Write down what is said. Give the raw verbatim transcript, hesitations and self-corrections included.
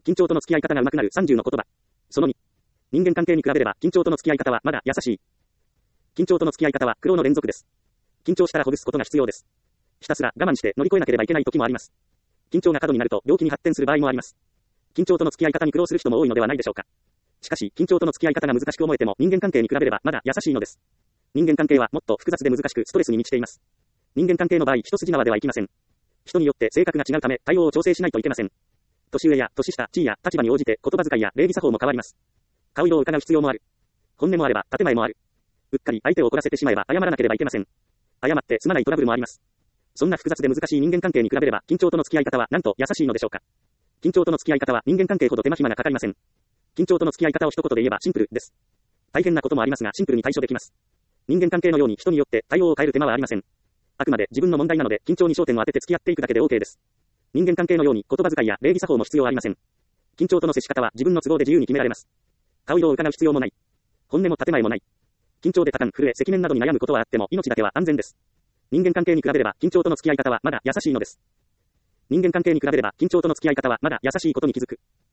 緊張との付き合い方が上手くなるさんじゅうの言葉。そのに。人間関係に比べれば緊張との付き合い方はまだ優しい。緊張との付き合い方は苦労の連続です。緊張したらほぐすことが必要です。ひたすら我慢して乗り越えなければいけない時もあります。緊張が過度になると病気に発展する場合もあります。緊張との付き合い方に苦労する人も多いのではないでしょうか。しかし緊張との付き合い方が難しく思えても人間関係に比べればまだ優しいのです。人間関係はもっと複雑で難しくストレスに満ちています。人間関係の場合一筋縄ではいきません。人によって性格が違うため対応を調整しないといけません。年上や年下、地位や立場に応じて言葉遣いや礼儀作法も変わります。顔色を伺う必要もある。本音もあれば建前もある。うっかり相手を怒らせてしまえば謝らなければいけません。謝って済まないトラブルもあります。そんな複雑で難しい人間関係に比べれば緊張との付き合い方はなんと優しいのでしょうか。緊張との付き合い方は人間関係ほど手間暇がかかりません。緊張との付き合い方を一言で言えばシンプルです。大変なこともありますがシンプルに対処できます。人間関係のように人によって対応を変える手間はありません。あくまで自分の問題なので緊張に焦点を当てて付き合っていくだけで OK です。人間関係のように言葉遣いや礼儀作法も必要ありません。緊張との接し方は自分の都合で自由に決められます。顔色を伺う必要もない。本音も建前もない。緊張で多感、震え、赤面などに悩むことはあっても命だけは安全です。人間関係に比べれば緊張との付き合い方はまだ優しいのです。人間関係に比べれば緊張との付き合い方はまだ優しいことに気づく。